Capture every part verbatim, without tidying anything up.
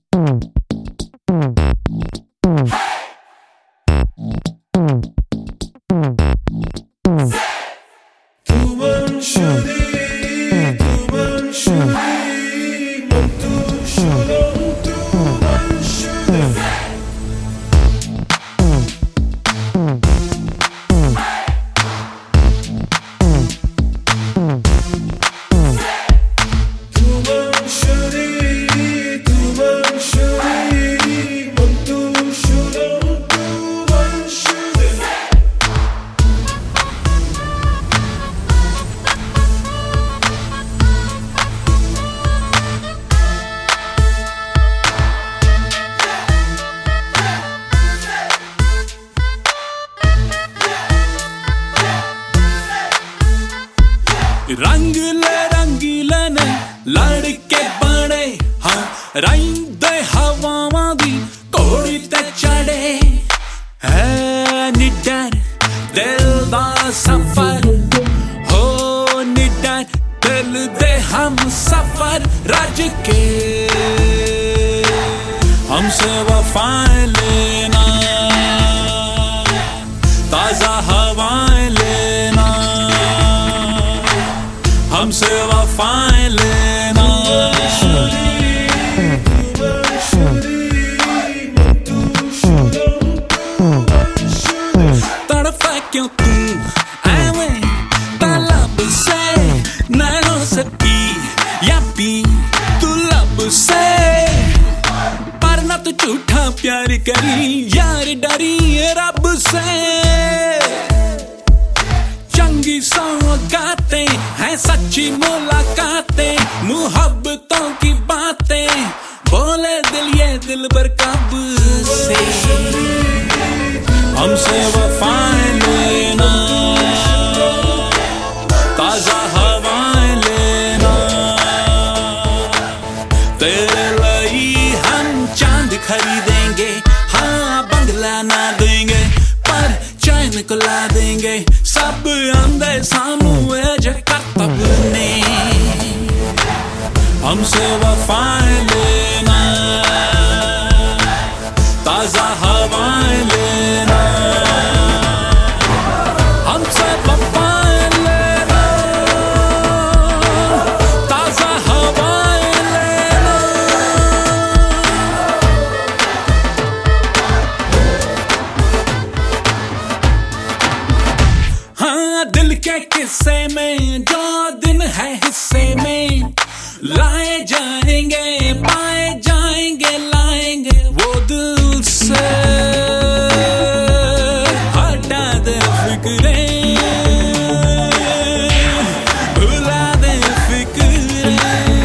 रंग ले रंगीले ने लड़के बड़े हाँ रंगदे हवावां दी कोड़ी ते चढ़े है निडर दिल दा सफर हो निडर दिल दे हम सफर रज के हमसे वफाएं लेना ताजा हवाएं लेना हमसे वफाएं लेना तड़फे क्यों तू ऐवें तलब से नैनों से पी या पी तू लब से पर ना तू झूठा प्यार करी यार डरी रब से चंगी सौगातें हैं सच्ची मुलाकातें मुहब्बतों की बातें बोले दिल ये दिल पर कब से हमसे वफाएं लेना ताजा हवाएं लेना तेरे लिए हम चांद खरीदेंगे हाँ बंगला ना देंगे पर चैन को ला देंगे सब अंधे सामूए जकतब ने हमसे वफाएं लेना ताजा हवाएं लेना हमसे वफाएं लेना ताजा हवाएं लेना हाँ दिल के किस्से में जो दिन है हिस्से में लाए जाएंगे पाए जाएंगे लाएंगे वो दिल से हटा दे फिक्रें भुला दे फिक्रें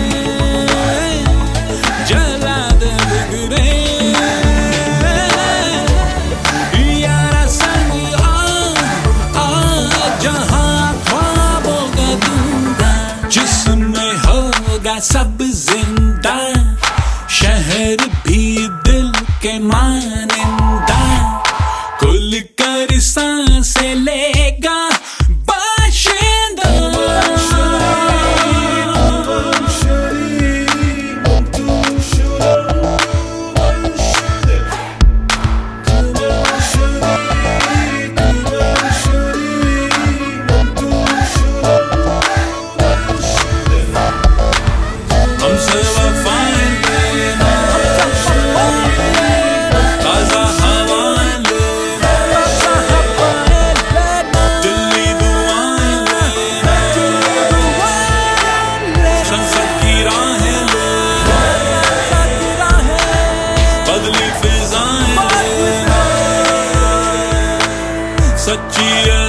जला दे फिक्रें यारा संग आ आ जहां ख्वाबों का दूंगा जिसमें होगा सब जिंदा शहर भी दिल के मानिंदा खुल कर सांसें लेगा बाशिंदा हमसे वफाएं लेना ताजा हवाएं लेना दिल्ली दुआएं लेना संसद की राहें लेना बदली फिजाएं लेना सच्ची